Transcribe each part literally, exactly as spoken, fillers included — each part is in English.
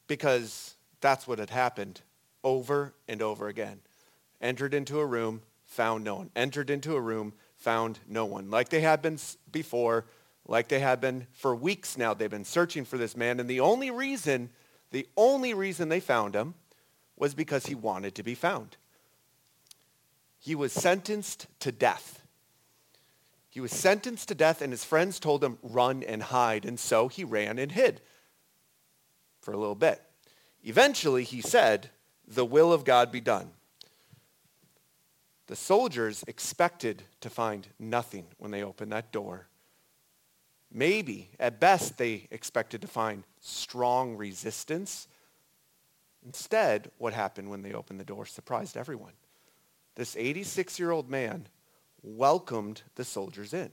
because that's what had happened over and over again. Entered into a room, found no one. Entered into a room, found no one. Like they had been before, like they had been for weeks now. They've been searching for this man, and the only reason, the only reason they found him was because he wanted to be found. He was sentenced to death. He was sentenced to death, and his friends told him, run and hide. And so he ran and hid for a little bit. Eventually, he said, the will of God be done. The soldiers expected to find nothing when they opened that door. Maybe, at best, they expected to find strong resistance. Instead, what happened when they opened the door surprised everyone. This eighty-six-year-old man welcomed the soldiers in.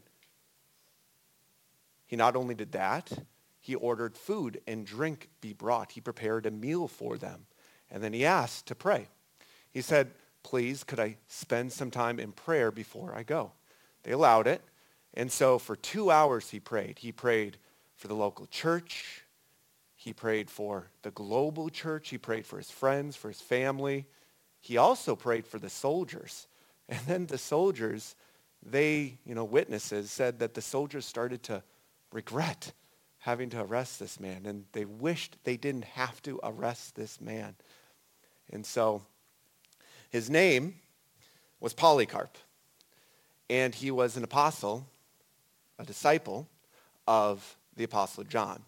He not only did that, he ordered food and drink be brought. He prepared a meal for them. And then he asked to pray. He said, please, could I spend some time in prayer before I go? They allowed it. And so for two hours he prayed. He prayed for the local church. He prayed for the global church. He prayed for his friends, for his family. He also prayed for the soldiers. And then the soldiers, they, you know, witnesses said that the soldiers started to regret having to arrest this man. And they wished they didn't have to arrest this man. And so his name was Polycarp. And he was an apostle, a disciple of the Apostle John.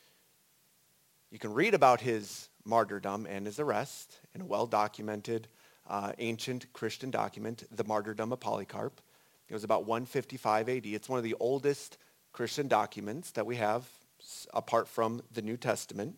You can read about his martyrdom and his arrest in a well-documented uh, ancient Christian document, the Martyrdom of Polycarp. It was about one fifty-five A D. It's one of the oldest Christian documents that we have apart from the New Testament.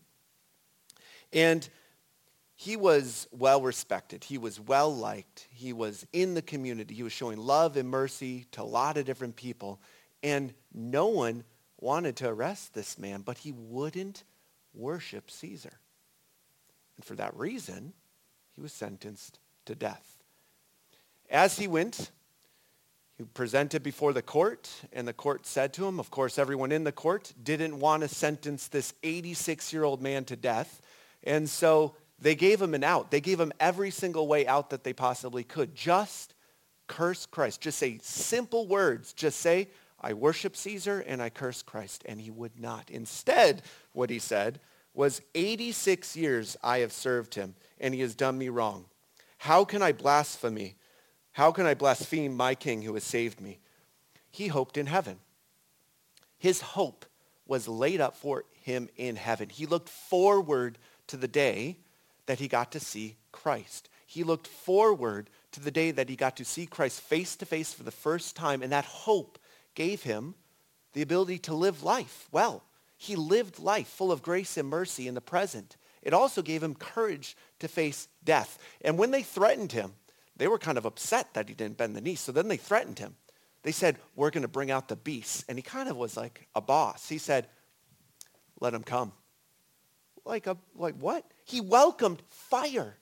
And he was well-respected. He was well-liked. He was in the community. He was showing love and mercy to a lot of different people. And no one wanted to arrest this man, but he wouldn't worship Caesar. And for that reason, he was sentenced to death. As he went, he presented before the court, and the court said to him, of course, everyone in the court didn't want to sentence this eighty-six-year-old man to death. And so they gave him an out. They gave him every single way out that they possibly could. Just curse Christ. Just say simple words. Just say, I worship Caesar and I curse Christ. And he would not. Instead, what he said was, eighty-six years I have served him, and he has done me wrong. How can I blaspheme? How can I blaspheme my king who has saved me? He hoped in heaven. His hope was laid up for him in heaven. He looked forward to the day that he got to see Christ. He looked forward to the day that he got to see Christ face to face for the first time, and that hope gave him the ability to live life well. He lived life full of grace and mercy in the present. It also gave him courage to face death. And when they threatened him, they were kind of upset that he didn't bend the knee. So then they threatened him. They said, we're going to bring out the beasts. And he kind of was like a boss. He said, let him come. Like, a, like what? He welcomed fire.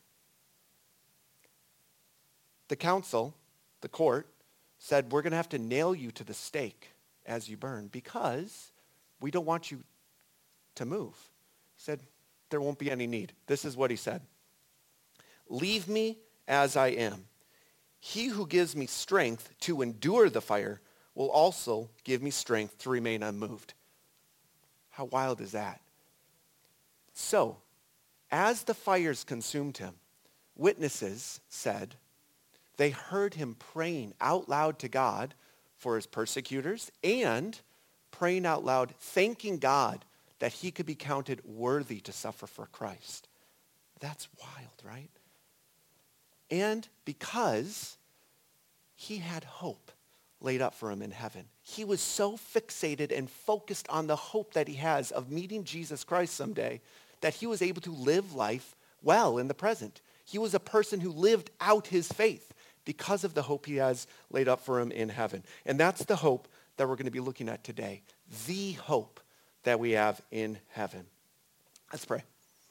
The council, the court, said, we're going to have to nail you to the stake as you burn because we don't want you to move. He said, there won't be any need. This is what he said. Leave me as I am. He who gives me strength to endure the fire will also give me strength to remain unmoved. How wild is that? So, as the fires consumed him, witnesses said they heard him praying out loud to God for his persecutors and praying out loud, thanking God that he could be counted worthy to suffer for Christ. That's wild, right? And because he had hope laid up for him in heaven. He was so fixated and focused on the hope that he has of meeting Jesus Christ someday that he was able to live life well in the present. He was a person who lived out his faith because of the hope he has laid up for him in heaven. And that's the hope that we're going to be looking at today. The hope that we have in heaven. Let's pray.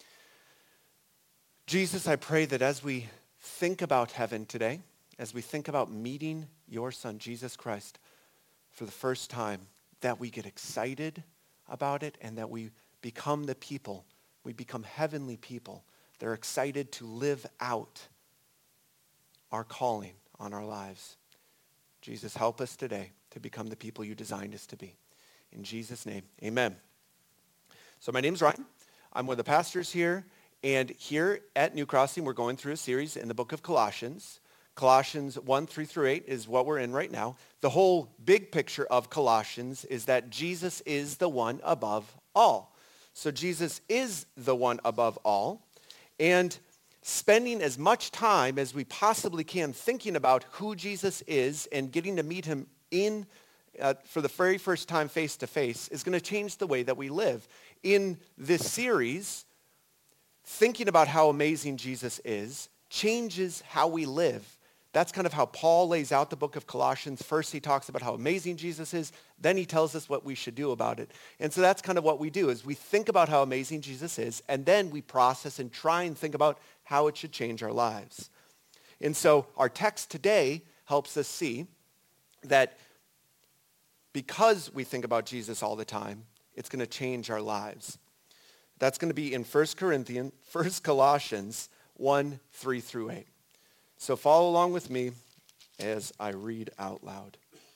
Jesus, I pray that as we think about heaven today, as we think about meeting your son, Jesus Christ, for the first time, that we get excited about it and that we become the people We become heavenly people that are excited to live out our calling on our lives. Jesus, help us today to become the people you designed us to be. In Jesus' name, amen. So my name's Ryan. I'm one of the pastors here. And here at New Crossing, we're going through a series in the book of Colossians. Colossians one, three through eight is what we're in right now. The whole big picture of Colossians is that Jesus is the one above all. So Jesus is the one above all. And spending as much time as we possibly can thinking about who Jesus is and getting to meet him in uh, for the very first time face to face is going to change the way that we live. In this series, thinking about how amazing Jesus is changes how we live. That's kind of how Paul lays out the book of Colossians. First, he talks about how amazing Jesus is. Then he tells us what we should do about it. And so that's kind of what we do, is we think about how amazing Jesus is, and then we process and try and think about how it should change our lives. And so our text today helps us see that because we think about Jesus all the time, it's going to change our lives. That's going to be in First Corinthians, First Colossians one, three through eight. So follow along with me as I read out loud.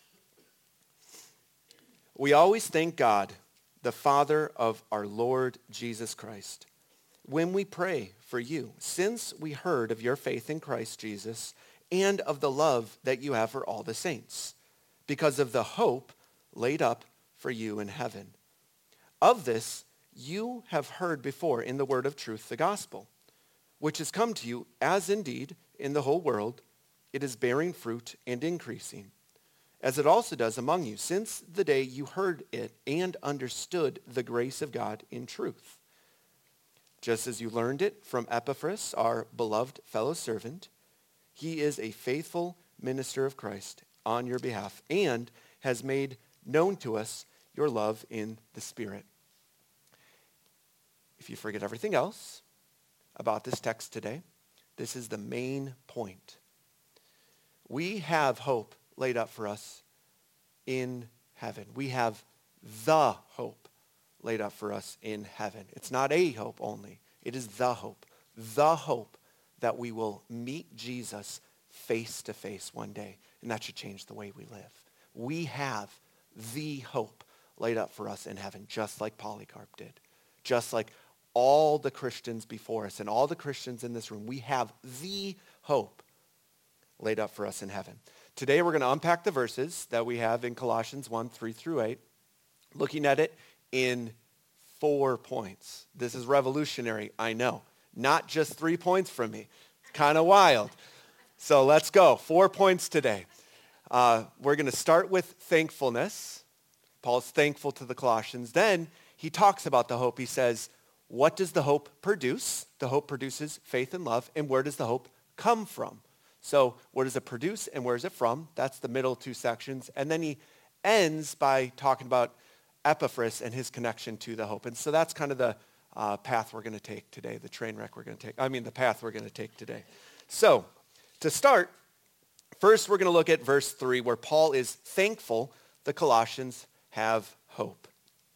We always thank God, the Father of our Lord Jesus Christ, when we pray for you, since we heard of your faith in Christ Jesus and of the love that you have for all the saints, because of the hope laid up for you in heaven. Of this you have heard before in the word of truth, the gospel, which has come to you, as indeed in the whole world it is bearing fruit and increasing, as it also does among you, since the day you heard it and understood the grace of God in truth. Just as you learned it from Epaphras, our beloved fellow servant, he is a faithful minister of Christ on your behalf and has made known to us your love in the Spirit. If you forget everything else about this text today, this is the main point. We have hope laid up for us in heaven. We have the hope laid up for us in heaven. It's not a hope only. It is the hope. The hope that we will meet Jesus face to face one day. And that should change the way we live. We have the hope laid up for us in heaven, just like Polycarp did. Just like all the Christians before us and all the Christians in this room, we have the hope laid up for us in heaven. Today we're going to unpack the verses that we have in Colossians one, three through eight, looking at it in four points. This is revolutionary, I know. Not just three points from me. Kind of wild. So let's go. Four points today. Uh, we're going to start with thankfulness. Paul's thankful to the Colossians. Then he talks about the hope. He says, what does the hope produce? The hope produces faith and love. And where does the hope come from? So what does it produce and where is it from? That's the middle two sections. And then he ends by talking about Epaphras and his connection to the hope. And so that's kind of the uh, path we're going to take today, the train wreck we're going to take. I mean, the path we're going to take today. So to start, first we're going to look at verse three, where Paul is thankful the Colossians have hope.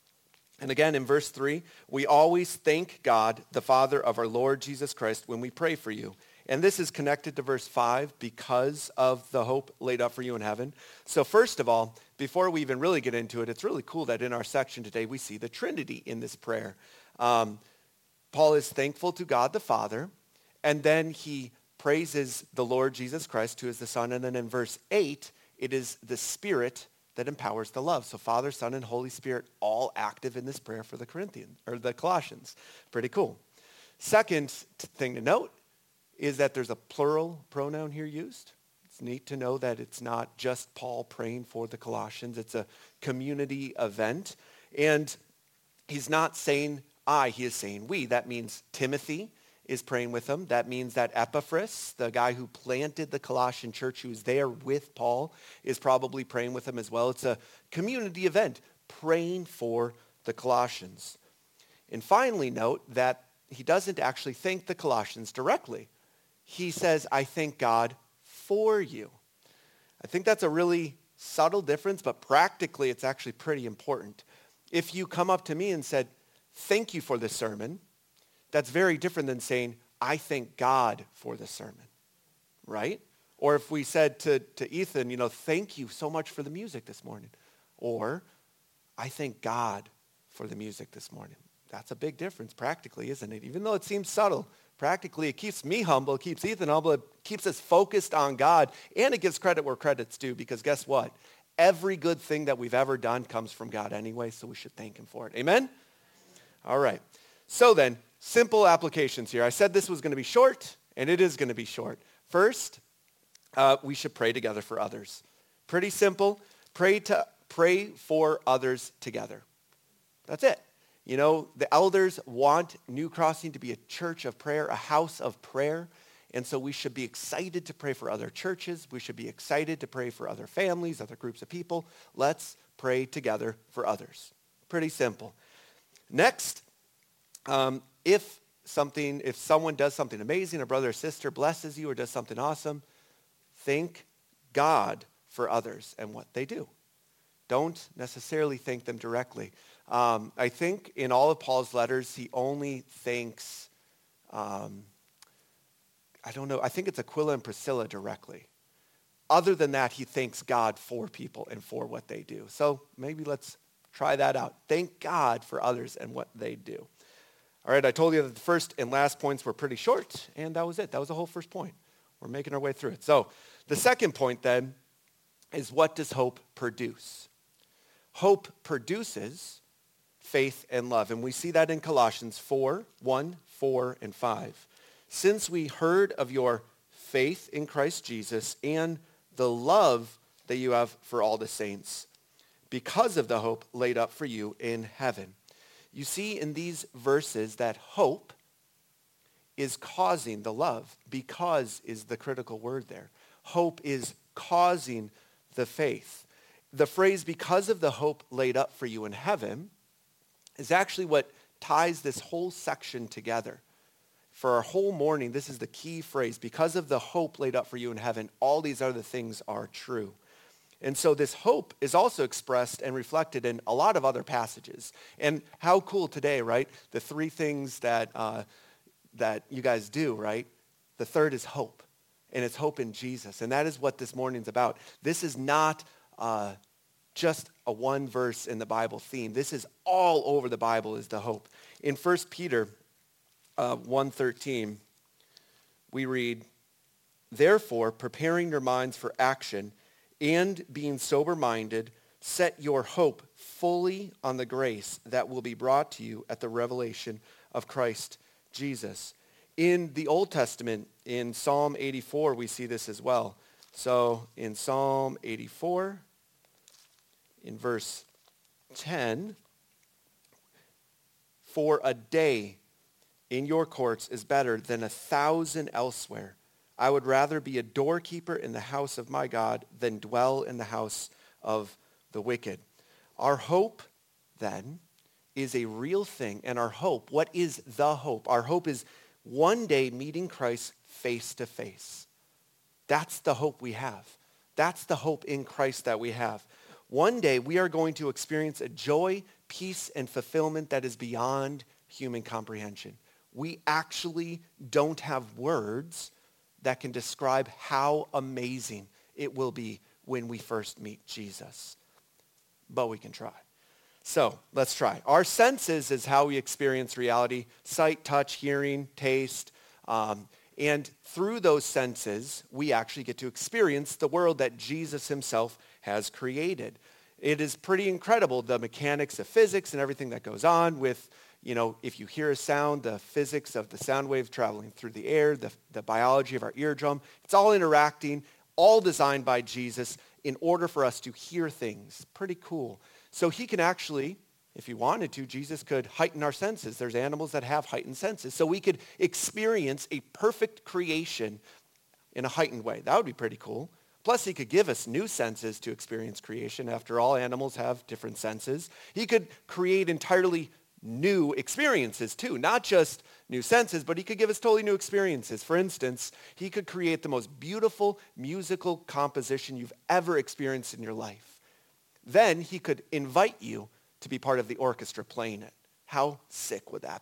And again, in verse three, we always thank God, the Father of our Lord Jesus Christ, when we pray for you. And this is connected to verse five because of the hope laid up for you in heaven. So first of all, before we even really get into it, it's really cool that in our section today we see the Trinity in this prayer. Um, Paul is thankful to God the Father, and then he praises the Lord Jesus Christ, who is the Son. And then in verse eight, it is the Spirit that empowers the love. So Father, Son, and Holy Spirit all active in this prayer for the Corinthians or the Colossians. Pretty cool. Second thing to note is that there's a plural pronoun here used. It's neat to know that it's not just Paul praying for the Colossians. It's a community event. And he's not saying I, he is saying we. That means Timothy is praying with them. That means that Epaphras, the guy who planted the Colossian church, who was there with Paul, is probably praying with them as well. It's a community event, praying for the Colossians. And finally, note that he doesn't actually thank the Colossians directly. He says, I thank God for you. I think that's a really subtle difference, but practically it's actually pretty important. If you come up to me and said, thank you for this sermon, that's very different than saying, I thank God for the sermon, right? Or if we said to, to Ethan, you know, thank you so much for the music this morning. Or, I thank God for the music this morning. That's a big difference practically, isn't it? Even though it seems subtle, practically it keeps me humble, it keeps Ethan humble, it keeps us focused on God, and it gives credit where credit's due, because guess what? Every good thing that we've ever done comes from God anyway, so we should thank him for it. Amen? All right. So then, simple applications here. I said this was going to be short, and it is going to be short. First, uh, we should pray together for others. Pretty simple. Pray to pray for others together. That's it. You know, the elders want New Crossing to be a church of prayer, a house of prayer. And so we should be excited to pray for other churches. We should be excited to pray for other families, other groups of people. Let's pray together for others. Pretty simple. Next, um, if something, if someone does something amazing, a brother or sister blesses you or does something awesome, thank God for others and what they do. Don't necessarily thank them directly. Um, I think in all of Paul's letters, he only thanks, um, I don't know, I think it's Aquila and Priscilla directly. Other than that, he thanks God for people and for what they do. So maybe let's try that out. Thank God for others and what they do. All right, I told you that the first and last points were pretty short, and that was it. That was the whole first point. We're making our way through it. So the second point then is, what does hope produce? Hope produces faith and love. And we see that in Colossians four, one, four, and five. Since we heard of your faith in Christ Jesus and the love that you have for all the saints, because of the hope laid up for you in heaven. You see in these verses that hope is causing the love. Because is the critical word there. Hope is causing the faith. The phrase, because of the hope laid up for you in heaven, is actually what ties this whole section together. For our whole morning, this is the key phrase. Because of the hope laid up for you in heaven, all these other things are true. And so this hope is also expressed and reflected in a lot of other passages. And how cool today, right? The three things that uh, that you guys do, right? The third is hope. And it's hope in Jesus. And that is what this morning's about. This is not uh, just a one verse in the Bible theme. This is all over the Bible is the hope. In First Peter uh, one thirteen, we read, therefore, preparing your minds for action and being sober-minded, set your hope fully on the grace that will be brought to you at the revelation of Christ Jesus. In the Old Testament, in Psalm eighty-four, we see this as well. So in Psalm eighty-four, in verse ten, for a day in your courts is better than a thousand elsewhere. I would rather be a doorkeeper in the house of my God than dwell in the house of the wicked. Our hope, then, is a real thing. And our hope, what is the hope? Our hope is one day meeting Christ face to face. That's the hope we have. That's the hope in Christ that we have. One day we are going to experience a joy, peace, and fulfillment that is beyond human comprehension. We actually don't have words that can describe how amazing it will be when we first meet Jesus. But we can try. So let's try. Our senses is how we experience reality. Sight, touch, hearing, taste. Um, and through those senses, we actually get to experience the world that Jesus himself has created. It is pretty incredible, the mechanics of physics and everything that goes on with, you know, if you hear a sound, the physics of the sound wave traveling through the air, the, the biology of our eardrum, it's all interacting, all designed by Jesus in order for us to hear things. Pretty cool. So he can actually, if he wanted to, Jesus could heighten our senses. There's animals that have heightened senses. So we could experience a perfect creation in a heightened way. That would be pretty cool. Plus, he could give us new senses to experience creation. After all, animals have different senses. He could create entirely new experiences too, not just new senses, but he could give us totally new experiences. For instance, he could create the most beautiful musical composition you've ever experienced in your life. Then he could invite you to be part of the orchestra playing it. How sick would that be?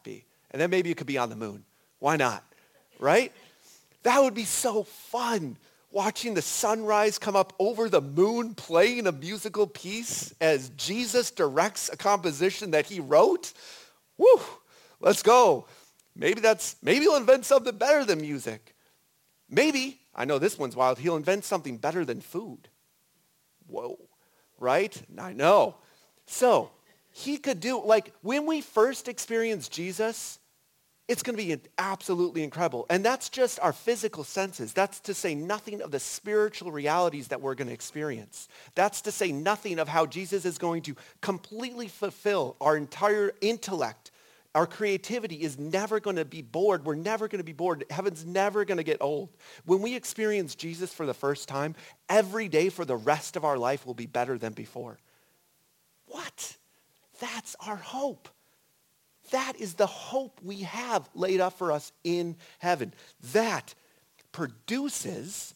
And then maybe you could be on the moon. Why not? Right? That would be so fun. Watching the sunrise come up over the moon, playing a musical piece as Jesus directs a composition that he wrote. Woo, let's go. Maybe that's, maybe he'll invent something better than music. Maybe, I know this one's wild, he'll invent something better than food. Whoa, right? I know. So, he could do, like, when we first experience Jesus, it's going to be absolutely incredible. And that's just our physical senses. That's to say nothing of the spiritual realities that we're going to experience. That's to say nothing of how Jesus is going to completely fulfill our entire intellect. Our creativity is never going to be bored. We're never going to be bored. Heaven's never going to get old. When we experience Jesus for the first time, every day for the rest of our life will be better than before. What? That's our hope. That is the hope we have laid up for us in heaven. That produces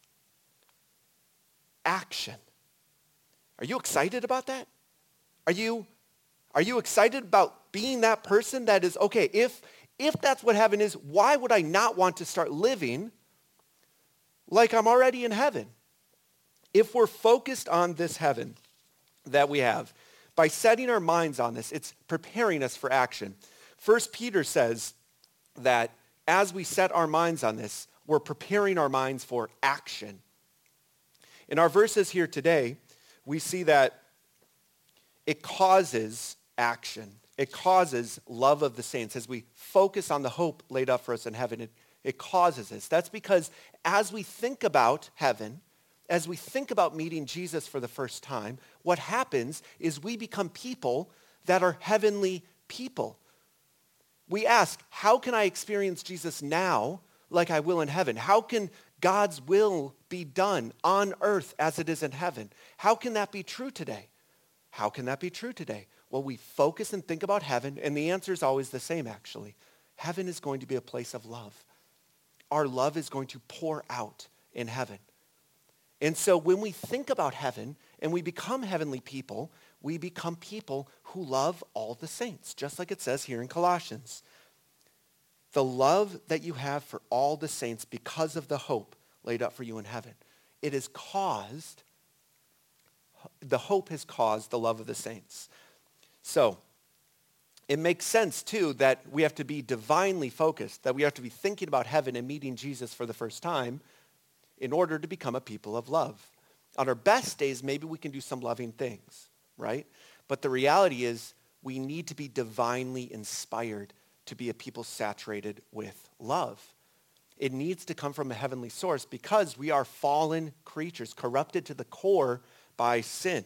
action. Are you excited about that? Are you, are you excited about being that person that is, okay, if, if that's what heaven is, why would I not want to start living like I'm already in heaven? If we're focused on this heaven that we have, by setting our minds on this, it's preparing us for action. First Peter says that as we set our minds on this, we're preparing our minds for action. In our verses here today, we see that it causes action. It causes love of the saints. As we focus on the hope laid up for us in heaven, it, it causes this. That's because as we think about heaven, as we think about meeting Jesus for the first time, what happens is we become people that are heavenly people. We ask, how can I experience Jesus now like I will in heaven? How can God's will be done on earth as it is in heaven? How can that be true today? How can that be true today? Well, we focus and think about heaven, and the answer is always the same, actually. Heaven is going to be a place of love. Our love is going to pour out in heaven. And so when we think about heaven and we become heavenly people, we become people who love all the saints, just like it says here in Colossians. The love that you have for all the saints because of the hope laid up for you in heaven. It has caused, the hope has caused the love of the saints. So it makes sense, too, that we have to be divinely focused, that we have to be thinking about heaven and meeting Jesus for the first time in order to become a people of love. On our best days, maybe we can do some loving things, right? But the reality is we need to be divinely inspired to be a people saturated with love. It needs to come from a heavenly source because we are fallen creatures, corrupted to the core by sin.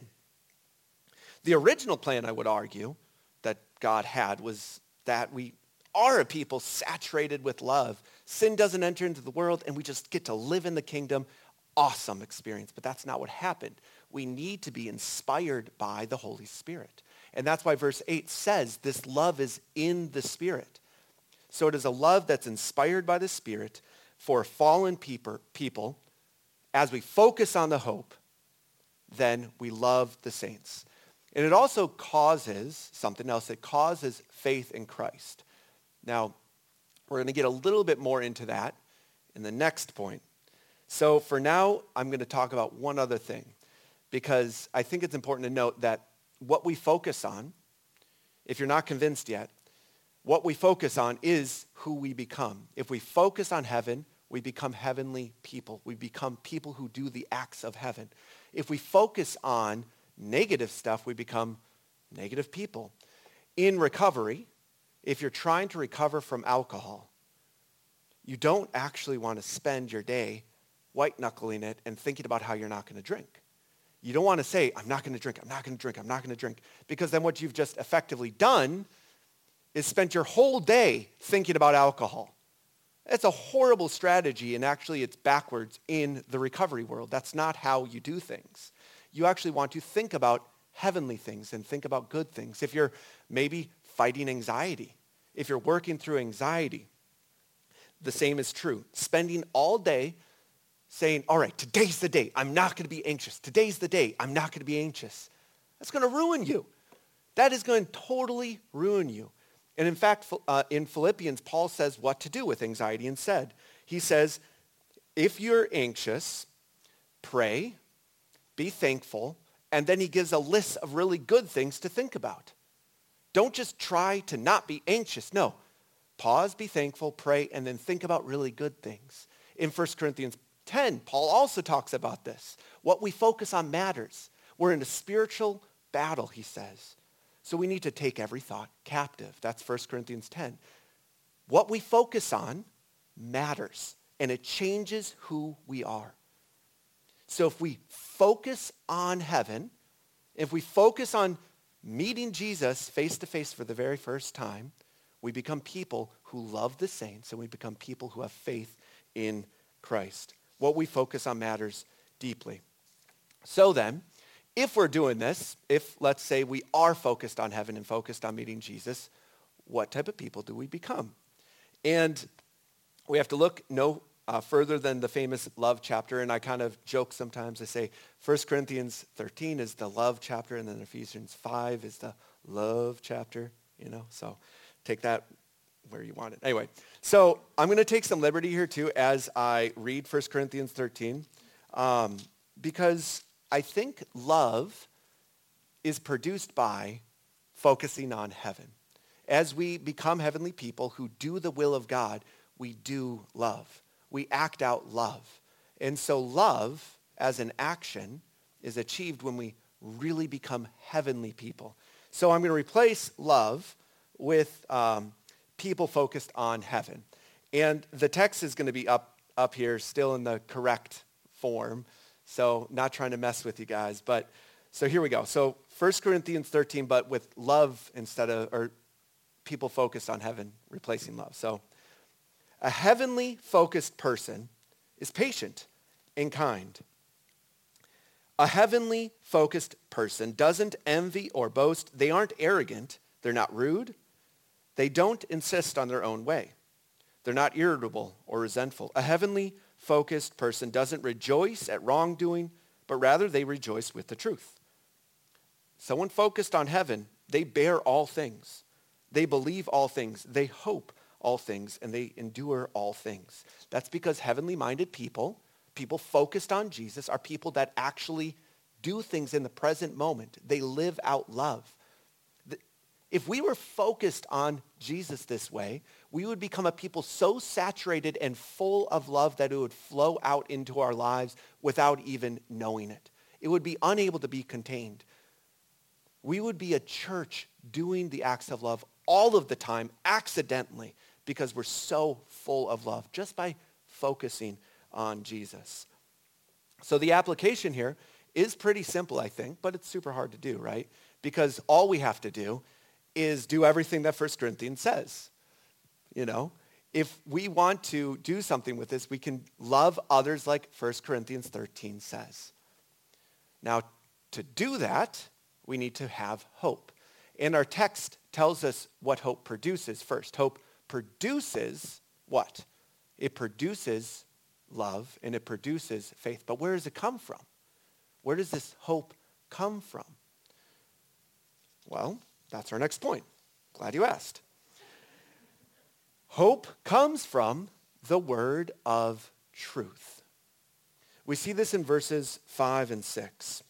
The original plan, I would argue, that God had was that we are a people saturated with love. Sin doesn't enter into the world and we just get to live in the kingdom. Awesome experience, but that's not what happened. We need to be inspired by the Holy Spirit. And that's why verse eight says this love is in the Spirit. So it is a love that's inspired by the Spirit for fallen people. As we focus on the hope, then we love the saints. And it also causes something else. It causes faith in Christ. Now, we're going to get a little bit more into that in the next point. So for now, I'm going to talk about one other thing because I think it's important to note that what we focus on, if you're not convinced yet, what we focus on is who we become. If we focus on heaven, we become heavenly people. We become people who do the acts of heaven. If we focus on negative stuff, we become negative people. In recovery, if you're trying to recover from alcohol, you don't actually want to spend your day white-knuckling it and thinking about how you're not going to drink. You don't want to say, I'm not going to drink, I'm not going to drink, I'm not going to drink, because then what you've just effectively done is spent your whole day thinking about alcohol. It's a horrible strategy, and actually it's backwards in the recovery world. That's not how you do things. You actually want to think about heavenly things and think about good things. If you're maybe fighting anxiety, if you're working through anxiety, the same is true. Spending all day saying, all right, today's the day. I'm not going to be anxious. Today's the day. I'm not going to be anxious. That's going to ruin you. That is going to totally ruin you. And in fact, uh, in Philippians, Paul says what to do with anxiety instead. He says, if you're anxious, pray, be thankful, and then he gives a list of really good things to think about. Don't just try to not be anxious. No, pause, be thankful, pray, and then think about really good things. In First Corinthians ten, Paul also talks about this. What we focus on matters. We're in a spiritual battle, he says. So we need to take every thought captive. That's First Corinthians ten. What we focus on matters, and it changes who we are. So if we focus on heaven, if we focus on meeting Jesus face-to-face for the very first time, we become people who love the saints, and we become people who have faith in Christ. What we focus on matters deeply. So then, if we're doing this, if, let's say, we are focused on heaven and focused on meeting Jesus, what type of people do we become? And we have to look no uh, further than the famous love chapter, and I kind of joke sometimes. I say First Corinthians thirteen is the love chapter, and then Ephesians five is the love chapter, you know, so take that where you want it. Anyway, so I'm going to take some liberty here too as I read First Corinthians thirteen, um, because I think love is produced by focusing on heaven. As we become heavenly people who do the will of God, we do love. We act out love. And so love as an action is achieved when we really become heavenly people. So I'm going to replace love with um, people focused on heaven. And the text is going to be up, up here still in the correct form. So not trying to mess with you guys, but so here we go. So First Corinthians thirteen, but with love instead of, or people focused on heaven, replacing love. So a heavenly focused person is patient and kind. A heavenly focused person doesn't envy or boast. They aren't arrogant. They're not rude. They don't insist on their own way. They're not irritable or resentful. A heavenly focused person doesn't rejoice at wrongdoing, but rather they rejoice with the truth. Someone focused on heaven, they bear all things. They believe all things. They hope all things, and they endure all things. That's because heavenly minded people, people focused on Jesus, are people that actually do things in the present moment. They live out love. If we were focused on Jesus this way, we would become a people so saturated and full of love that it would flow out into our lives without even knowing it. It would be unable to be contained. We would be a church doing the acts of love all of the time, accidentally, because we're so full of love, just by focusing on Jesus. So the application here is pretty simple, I think, but it's super hard to do, right? Because all we have to do is do everything that First Corinthians says. You know, if we want to do something with this, we can love others like First Corinthians thirteen says. Now, to do that, we need to have hope. And our text tells us what hope produces first. Hope produces what? It produces love and it produces faith. But where does it come from? Where does this hope come from? Well, that's our next point. Glad you asked. Hope comes from the word of truth. We see this in verses five and six.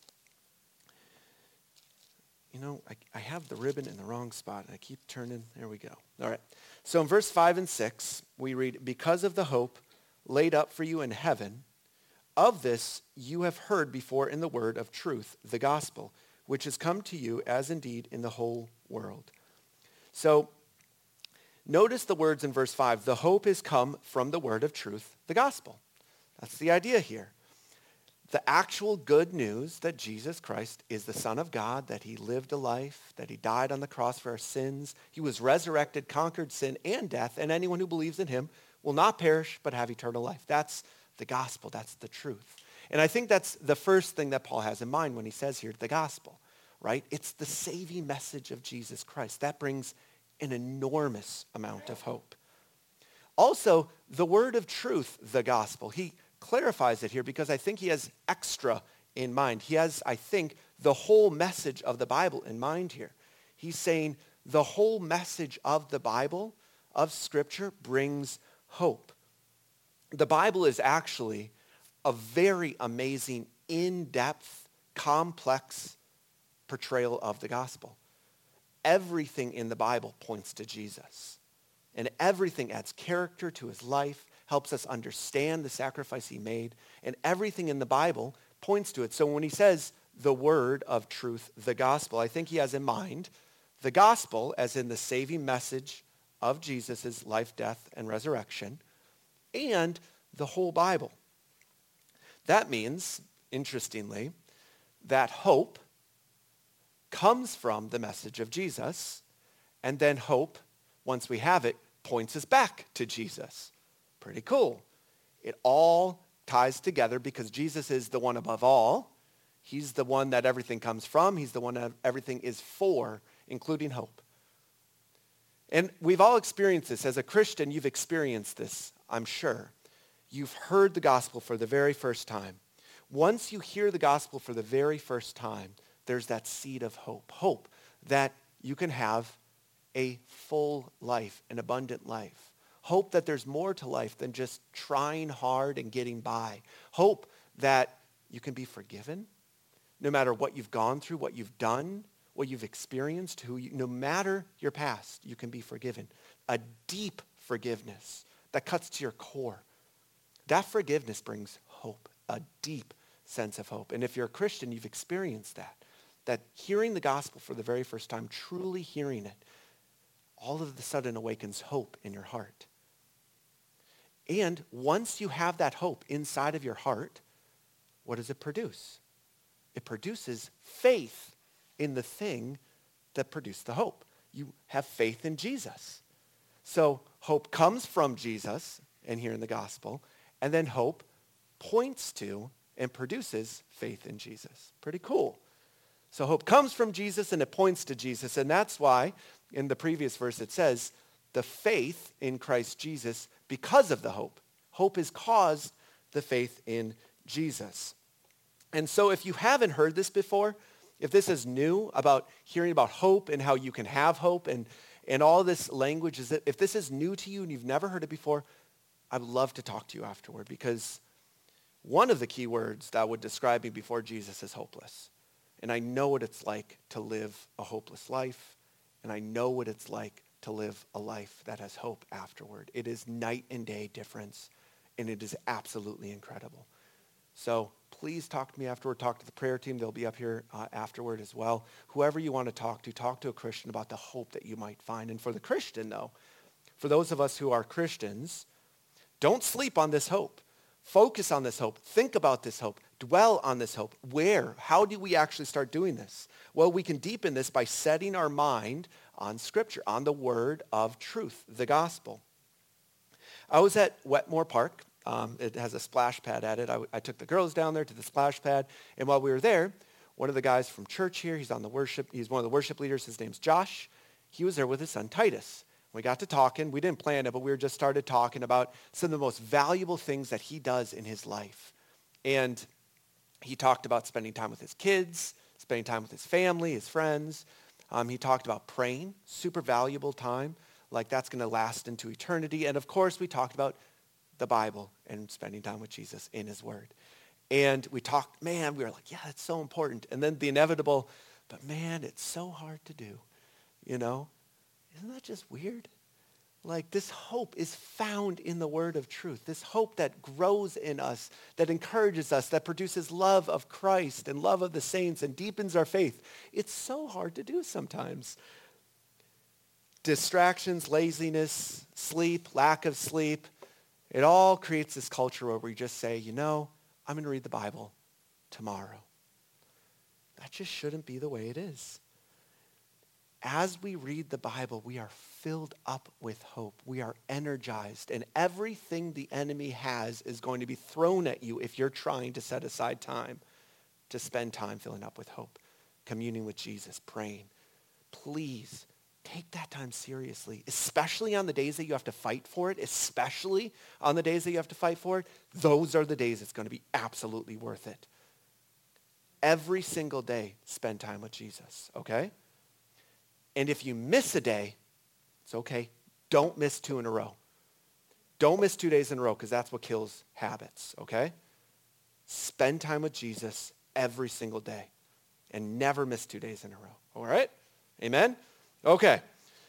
You know, I, I have the ribbon in the wrong spot, and I keep turning. There we go. All right. So in verse five and six, we read, because of the hope laid up for you in heaven, of this you have heard before in the word of truth, the gospel, which has come to you as indeed in the whole world. So notice the words in verse five. The hope has come from the word of truth, the gospel. That's the idea here. The actual good news that Jesus Christ is the Son of God, that he lived a life, that he died on the cross for our sins. He was resurrected, conquered sin and death, and anyone who believes in him will not perish but have eternal life. That's the gospel. That's the truth. And I think that's the first thing that Paul has in mind when he says here, the gospel, right? It's the saving message of Jesus Christ. That brings an enormous amount of hope. Also, the word of truth, the gospel. He clarifies it here because I think he has extra in mind. He has, I think, the whole message of the Bible in mind here. He's saying The whole message of the Bible, of Scripture, brings hope. The Bible is actually a very amazing, in-depth, complex portrayal of the gospel. Everything in the Bible points to Jesus. And everything adds character to his life, helps us understand the sacrifice he made, and everything in the Bible points to it. So when he says the word of truth, the gospel, I think he has in mind the gospel as in the saving message of Jesus' life, death, and resurrection, and the whole Bible. That means, interestingly, that hope comes from the message of Jesus, and then hope, once we have it, points us back to Jesus. Pretty cool. It all ties together because Jesus is the one above all. He's the one that everything comes from. He's the one that everything is for, including hope. And we've all experienced this. As a Christian, you've experienced this, I'm sure. You've heard the gospel for the very first time. Once you hear the gospel for the very first time, there's that seed of hope. Hope that you can have a full life, an abundant life. Hope that there's more to life than just trying hard and getting by. Hope that you can be forgiven no matter what you've gone through, what you've done, what you've experienced, who you, no matter your past, you can be forgiven. A deep forgiveness that cuts to your core. That forgiveness brings hope, a deep sense of hope. And if you're a Christian, you've experienced that. That hearing the gospel for the very first time, truly hearing it, all of a sudden awakens hope in your heart. And once you have that hope inside of your heart, what does it produce? It produces faith in the thing that produced the hope. You have faith in Jesus. So hope comes from Jesus and here in the gospel, and then hope points to and produces faith in Jesus. Pretty cool. So hope comes from Jesus and it points to Jesus, and that's why in the previous verse it says, the faith in Christ Jesus because of the hope. Hope has caused the faith in Jesus. And so if you haven't heard this before, if this is new about hearing about hope and how you can have hope and, and all this language, is that if this is new to you and you've never heard it before, I would love to talk to you afterward, because one of the key words that would describe me before Jesus is hopeless. And I know what it's like to live a hopeless life, and I know what it's like to live a life that has hope afterward. It is night and day difference, and it is absolutely incredible. So please talk to me afterward. Talk to the prayer team. They'll be up here uh, afterward as well. Whoever you want to talk to, talk to a Christian about the hope that you might find. And for the Christian, though, for those of us who are Christians, don't sleep on this hope. Focus on this hope. Think about this hope. Dwell on this hope. Where? How do we actually start doing this? Well, we can deepen this by setting our mind on Scripture, on the word of truth, the gospel. I was at Wetmore Park. Um, it has a splash pad at it. I, I took the girls down there to the splash pad, and while we were there, one of the guys from church here, he's on the worship, he's one of the worship leaders, his name's Josh. He was there with his son Titus. We got to talking. We didn't plan it, but we were just started talking about some of the most valuable things that he does in his life. And he talked about spending time with his kids, spending time with his family, his friends. Um, he talked about praying, super valuable time, like that's going to last into eternity. And of course, we talked about the Bible and spending time with Jesus in his word. And we talked, man, we were like, yeah, that's so important. And then the inevitable, but man, it's so hard to do, you know? Isn't that just weird? Like, this hope is found in the word of truth. This hope that grows in us, that encourages us, that produces love of Christ and love of the saints and deepens our faith. It's so hard to do sometimes. Distractions, laziness, sleep, lack of sleep, it all creates this culture where we just say, you know, I'm going to read the Bible tomorrow. That just shouldn't be the way it is. As we read the Bible, we are filled up with hope. We are energized, and everything the enemy has is going to be thrown at you if you're trying to set aside time to spend time filling up with hope, communing with Jesus, praying. Please take that time seriously, especially on the days that you have to fight for it, especially on the days that you have to fight for it. Those are the days it's going to be absolutely worth it. Every single day, spend time with Jesus, okay? And if you miss a day, it's okay. Don't miss two in a row. Don't miss two days in a row because that's what kills habits, okay? Spend time with Jesus every single day and never miss two days in a row, all right? Amen? Okay.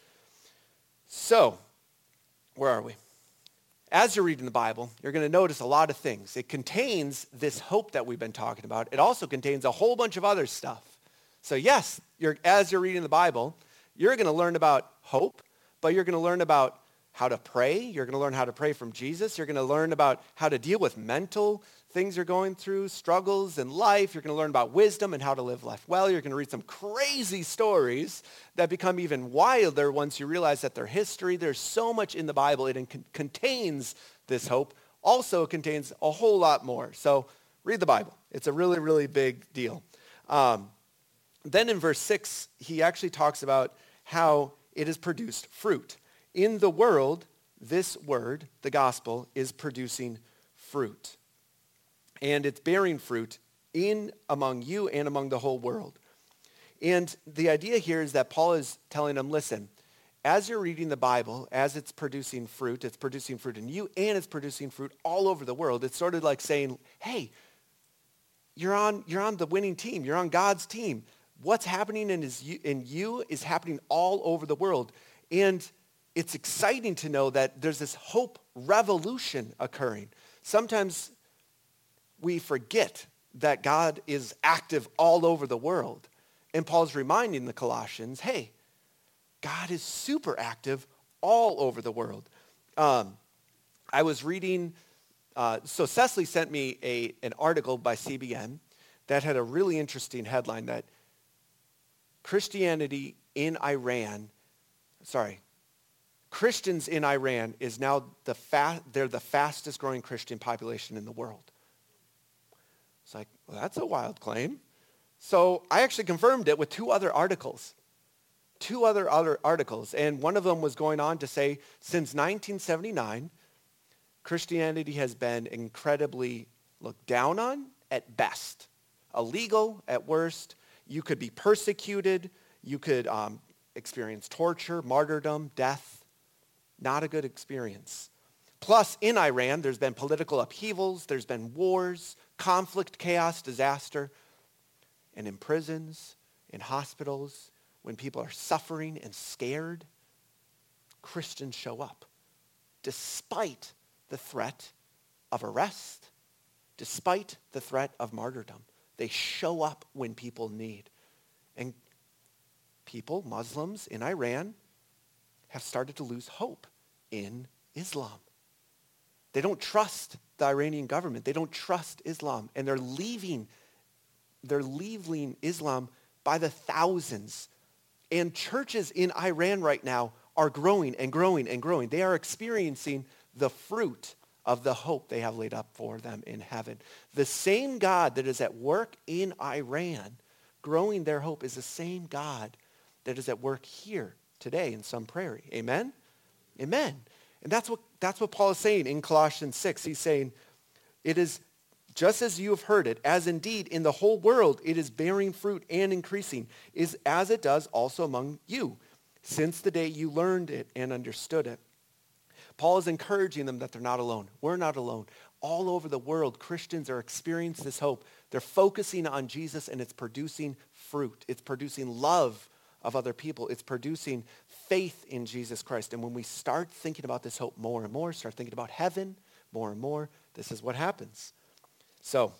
So, where are we? As you're reading the Bible, you're going to notice a lot of things. It contains this hope that we've been talking about. It also contains a whole bunch of other stuff. So yes, you're, as you're reading the Bible, you're going to learn about hope, but you're going to learn about how to pray. You're going to learn how to pray from Jesus. You're going to learn about how to deal with mental things you're going through, struggles in life. You're going to learn about wisdom and how to live life well. You're going to read some crazy stories that become even wilder once you realize that they're history. There's so much in the Bible. It con- contains this hope. Also, it contains a whole lot more. So read the Bible. It's a really, really big deal. Um, then in verse six, he actually talks about how it has produced fruit. In the world, this word, the gospel, is producing fruit. And it's bearing fruit in among you and among the whole world. And the idea here is that Paul is telling them, listen, as you're reading the Bible, as it's producing fruit, it's producing fruit in you and it's producing fruit all over the world. It's sort of like saying, hey, you're on, you're on the winning team. You're on God's team. What's happening in, his, in you is happening all over the world. And it's exciting to know that there's this hope revolution occurring. Sometimes we forget that God is active all over the world. And Paul's reminding the Colossians, hey, God is super active all over the world. Um, I was reading, uh, so Cecily sent me a, an article by C B N that had a really interesting headline that Christianity in Iran, sorry, Christians in Iran is now the fa- they're the fastest growing Christian population in the world. It's like, well, that's a wild claim. So I actually confirmed it with two other articles. Two other, other articles. And one of them was going on to say, since nineteen seventy-nine, Christianity has been incredibly looked down on at best. Illegal at worst. You could be persecuted. You could um, experience torture, martyrdom, death. Not a good experience. Plus, in Iran, there's been political upheavals. There's been wars, conflict, chaos, disaster. And in prisons, in hospitals, when people are suffering and scared, Christians show up despite the threat of arrest, despite the threat of martyrdom. They show up when people need. And people, Muslims in Iran, have started to lose hope in Islam. They don't trust the Iranian government. They don't trust Islam. And they're leaving, they're leaving Islam by the thousands. And churches in Iran right now are growing and growing and growing. They are experiencing the fruit of the hope they have laid up for them in heaven. The same God that is at work in Iran, growing their hope, is the same God that is at work here today in Sun Prairie. Amen? Amen. And that's what, that's what Paul is saying in Colossians six. He's saying, it is just as you have heard it, as indeed in the whole world it is bearing fruit and increasing, is as it does also among you, since the day you learned it and understood it. Paul is encouraging them that they're not alone. We're not alone. All over the world, Christians are experiencing this hope. They're focusing on Jesus, and it's producing fruit. It's producing love of other people. It's producing faith in Jesus Christ. And when we start thinking about this hope more and more, start thinking about heaven more and more, this is what happens. So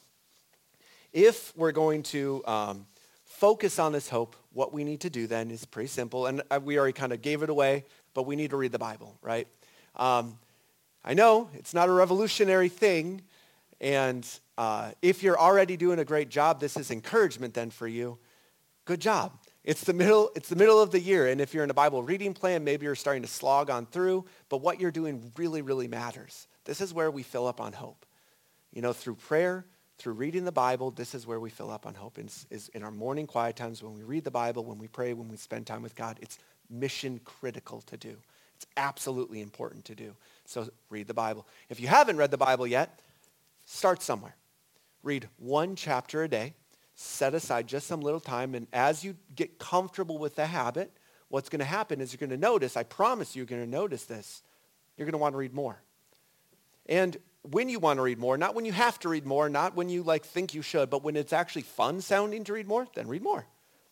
if we're going to um, focus on this hope, what we need to do then is pretty simple. And we already kind of gave it away, but we need to read the Bible, right? Um, I know it's not a revolutionary thing. And uh, if you're already doing a great job, this is encouragement then for you. Good job. It's the middle, it's the middle of the year, and if you're in a Bible reading plan, maybe you're starting to slog on through, but what you're doing really, really matters. This is where we fill up on hope. You know, through prayer, through reading the Bible, this is where we fill up on hope. It's, is in our morning quiet times, when we read the Bible, when we pray, when we spend time with God. It's mission critical to do. It's absolutely important to do. So read the Bible. If you haven't read the Bible yet, start somewhere. Read one chapter a day. Set aside just some little time, and as you get comfortable with the habit, what's going to happen is you're going to notice, I promise you're going to notice this, you're going to want to read more. And when you want to read more, not when you have to read more, not when you like think you should, but when it's actually fun sounding to read more, then read more.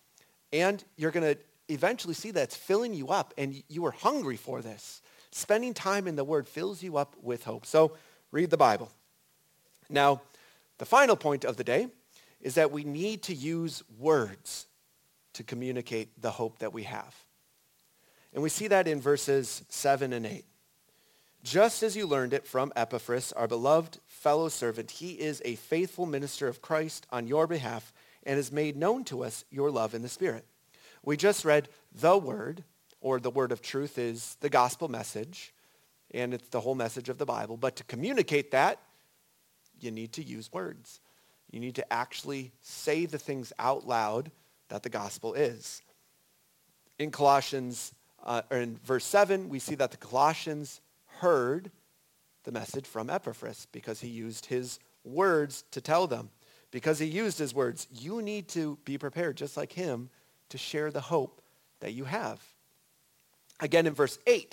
And you're going to eventually see that it's filling you up, and you are hungry for this. Spending time in the Word fills you up with hope. So read the Bible. Now, the final point of the day is that we need to use words to communicate the hope that we have. And we see that in verses seven and eight. Just as you learned it from Epaphras, our beloved fellow servant, he is a faithful minister of Christ on your behalf and has made known to us your love in the Spirit. We just read the word, or the word of truth is the gospel message, and it's the whole message of the Bible. But to communicate that, you need to use words. You need to actually say the things out loud that the gospel is. In Colossians, uh, or in verse seven, we see that the Colossians heard the message from Epaphras because he used his words to tell them. Because he used his words, you need to be prepared, just like him, to share the hope that you have. Again, in verse eight,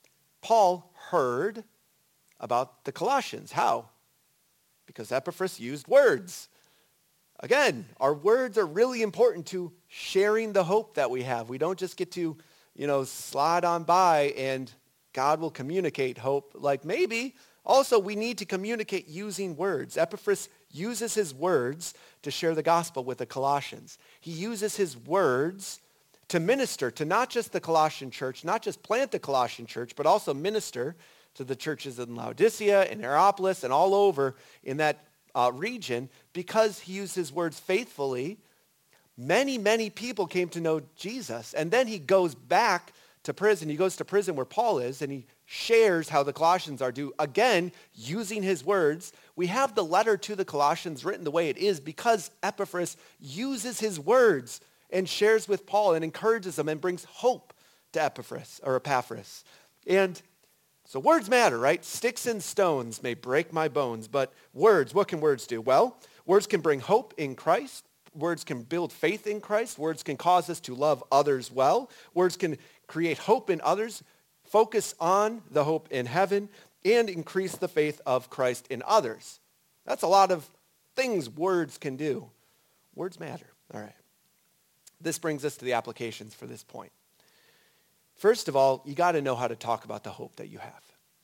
Paul heard about the Colossians. How? Because Epaphras used words. Again, our words are really important to sharing the hope that we have. We don't just get to, you know, slide on by and God will communicate hope. Like maybe. Also, we need to communicate using words. Epaphras uses his words to share the gospel with the Colossians. He uses his words to minister to not just the Colossian church, not just plant the Colossian church, but also minister to the churches in Laodicea and Hierapolis and all over in that uh, region. Because he used his words faithfully, many, many people came to know Jesus. And then he goes back to prison. He goes to prison where Paul is, and he shares how the Colossians are do. Again, using his words. We have the letter to the Colossians written the way it is because Epaphras uses his words and shares with Paul and encourages him and brings hope to Epaphras or Epaphras. And so words matter, right? Sticks and stones may break my bones, but words, what can words do? Well, words can bring hope in Christ. Words can build faith in Christ. Words can cause us to love others well. Words can create hope in others, focus on the hope in heaven, and increase the faith of Christ in others. That's a lot of things words can do. Words matter. All right. This brings us to the applications for this point. First of all, you got to know how to talk about the hope that you have.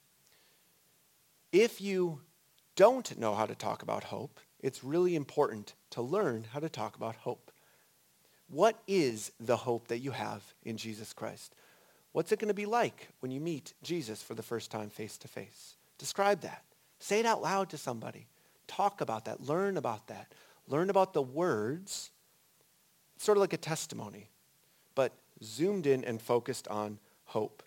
If you don't know how to talk about hope, it's really important to learn how to talk about hope. What is the hope that you have in Jesus Christ? What's it going to be like when you meet Jesus for the first time face to face? Describe that. Say it out loud to somebody. Talk about that. Learn about that. Learn about the words. It's sort of like a testimony, but zoomed in and focused on hope.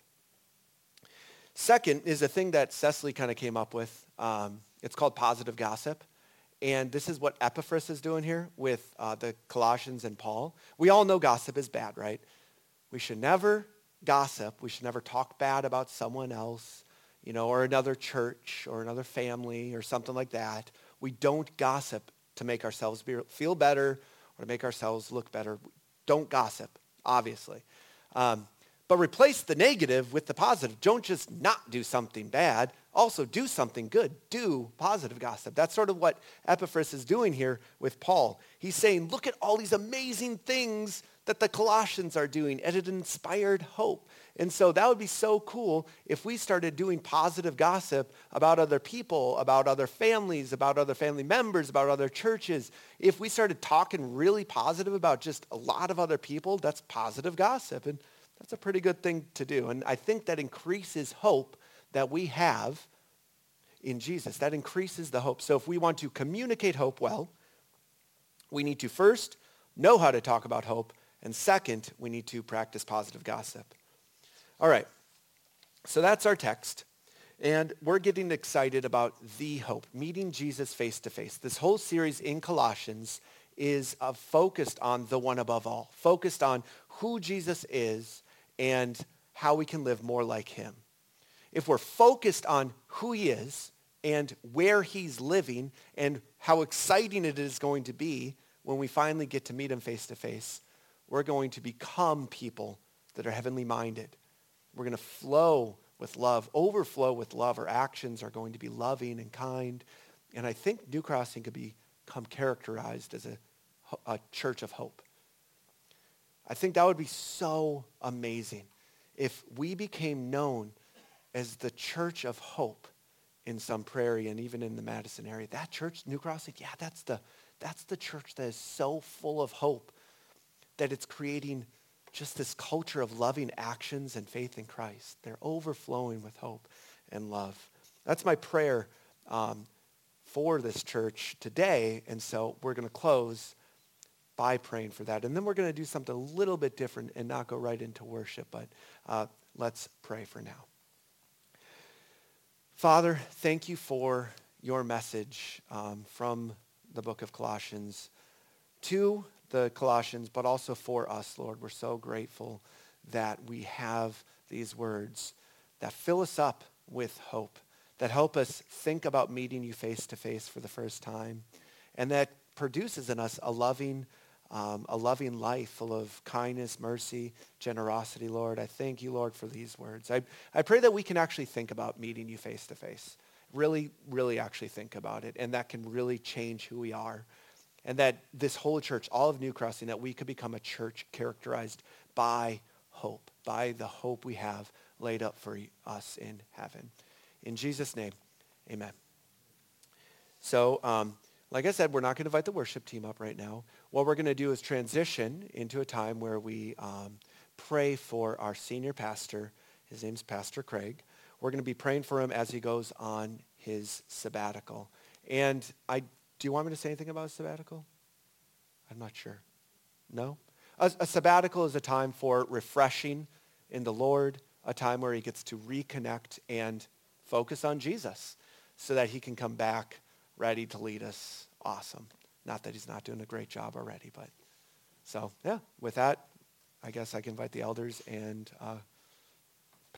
Second is a thing that Cecily kind of came up with. Um, it's called positive gossip. And this is what Epaphras is doing here with uh, the Colossians and Paul. We all know gossip is bad, right? We should never gossip. We should never talk bad about someone else, you know, or another church or another family or something like that. We don't gossip to make ourselves be, feel better or to make ourselves look better. Don't gossip, obviously. Um, but replace the negative with the positive. Don't just not do something bad. Also do something good. Do positive gossip. That's sort of what Epaphras is doing here with Paul. He's saying, look at all these amazing things that the Colossians are doing, and it inspired hope. And so that would be so cool if we started doing positive gossip about other people, about other families, about other family members, about other churches. If we started talking really positive about just a lot of other people, that's positive gossip. And that's a pretty good thing to do. And I think that increases hope that we have in Jesus. That increases the hope. So if we want to communicate hope well, we need to first know how to talk about hope. And second, we need to practice positive gossip. All right. So that's our text. And we're getting excited about the hope, meeting Jesus face to face. This whole series in Colossians is uh, focused on the one above all, focused on who Jesus is and how we can live more like him. If we're focused on who he is and where he's living and how exciting it is going to be when we finally get to meet him face to face, we're going to become people that are heavenly minded. We're going to flow with love, overflow with love. Our actions are going to be loving and kind. And I think New Crossing could become characterized as a, a church of hope. I think that would be so amazing if we became known as the church of hope in some prairie and even in the Madison area. That church, New Crossing, yeah, that's the, that's the church that is so full of hope that it's creating just this culture of loving actions and faith in Christ. They're overflowing with hope and love. That's my prayer um, for this church today. And so we're going to close by praying for that. And then we're going to do something a little bit different and not go right into worship. But uh, let's pray for now. Father, thank you for your message um, from the book of Colossians to the Colossians, but also for us, Lord. We're so grateful that we have these words that fill us up with hope, that help us think about meeting you face to face for the first time, and that produces in us a loving, um, a loving life full of kindness, mercy, generosity, Lord. I thank you, Lord, for these words. I, I pray that we can actually think about meeting you face to face, really, really actually think about it, and that can really change who we are. And that this whole church, all of New Crossing, that we could become a church characterized by hope, by the hope we have laid up for us in heaven. In Jesus' name, amen. So, um, like I said, we're not going to invite the worship team up right now. What we're going to do is transition into a time where we um, pray for our senior pastor. His name's Pastor Craig. We're going to be praying for him as he goes on his sabbatical. And I Do you want me to say anything about a sabbatical? I'm not sure. No? A, a sabbatical is a time for refreshing in the Lord, a time where he gets to reconnect and focus on Jesus so that he can come back ready to lead us. Awesome. Not that he's not doing a great job already, but so, yeah, with that, I guess I can invite the elders and uh,